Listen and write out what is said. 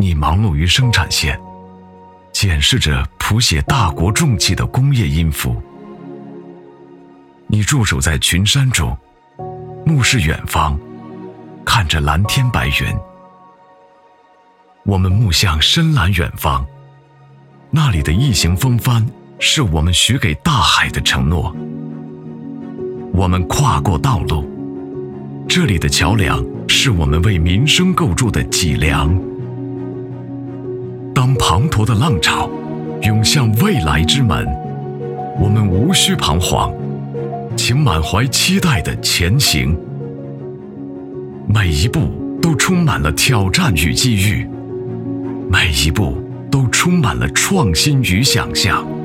你忙碌于生产线，检视着谱写大国重器的工业音符；你驻守在群山中，目视远方，看着蓝天白云。我们目向深蓝远方，那里的异形风帆是我们许给大海的承诺。我们跨过道路，这里的桥梁是我们为民生构筑的脊梁。当滂沱的浪潮涌向未来之门，我们无需彷徨，请满怀期待地前行。每一步都充满了挑战与机遇，每一步都充满了创新与想象。